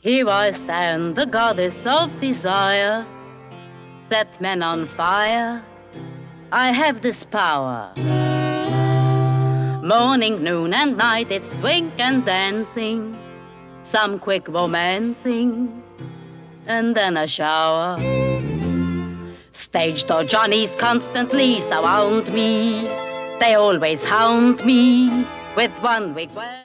Here I stand, the goddess of desire, set men on fire. I have this power. Morning, noon and night, it's drink and dancing, some quick romancing, and then a shower. Stage door Johnnies constantly surround me. They always hound me with one request.